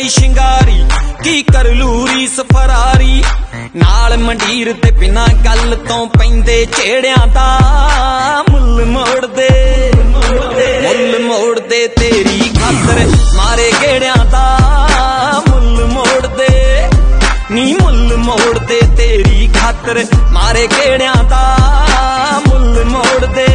ਸ਼ਿੰਗਾਰੀ ਕੀ ਕਰ ਲੂਰੀ ਸਫਰਾਰੀ नाल मंडीर ते बिना गल तो पैंदे छेड़ियां दा मुल मोड़ दे तेरी खातर मारे गेड़ियां दा मुल मोड़ दे नी मुल मोड़ दे तेरी खातर मारे गेड़ियां दा मुल मोड़ दे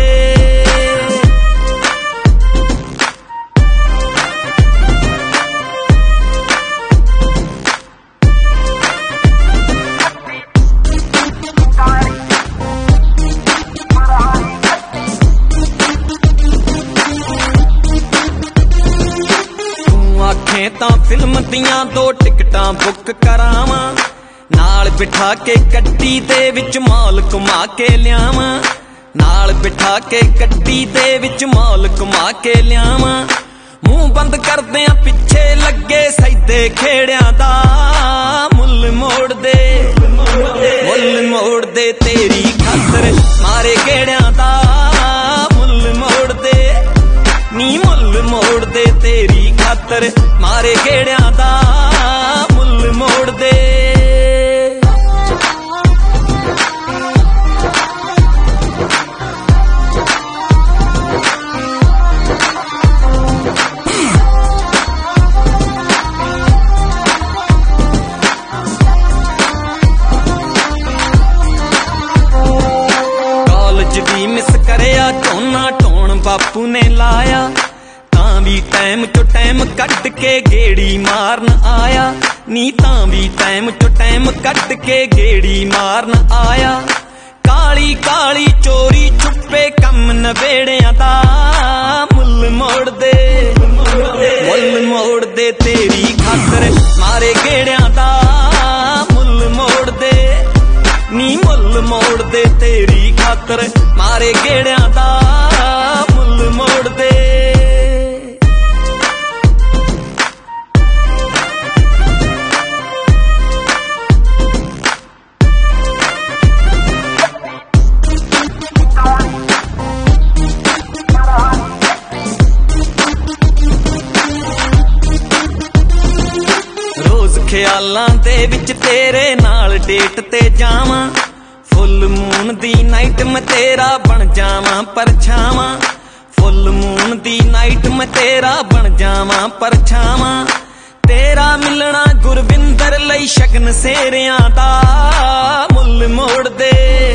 तां फिल्म दियां 2 टिकटां बुक करावां नाल बिठा के गड्डी दे विच मॉल घुमा के लियावां नाल बिठा के गड्डी दे विच मॉल घुमा के लियावां मूंह बंद करदियां पिछे लगे सैदे खेड़ियां दा मुल मोड़ दे तेरी खातर मारे गेड़ियां दा मुल मोड़ दे नी मुल मोड़ दे तेरी खातर मारे गेड़ियां दा मुल मोड़ दे कॉलेज दी मिस करिया टोना टोन बापू ने लाया भी टाइम चो टाइम कट के गेड़ी मारन आया नी तां भी टाइम चो टाइम कट के गेड़ी मारन आया काली काली चोरी छुपे कम नवेड़ियां दा मुल मोड़ दे तेरी खातर मारे गेड़ियां दा मुल मोड़ दे नी मुल मोड़ दे तेरी खातर मारे गेड़ियां दा मुल मोड़ दे ख्यालां दे विच तेरे नाल डेट ते जावां फुल मून दी नाइट मैं तेरा बन जावां परछावां फुल मून दी नाइट मैं तेरा बन जावां परछावां तेरा मिलना गुरविंदर लई शगन सेरियां दा मुल मोड़ दे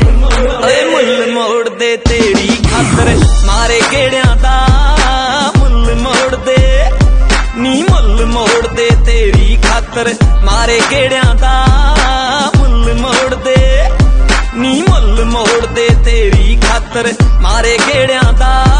तेरी खातर मारे गेड़ियां दा मुल मोड़ दे नी मुल मोड़ दे तेरी खातर मारे गेड़ियां दा मुल मोड़ दे नी मुल मोड़ दे तेरी खातर मारे गेड़ियां दा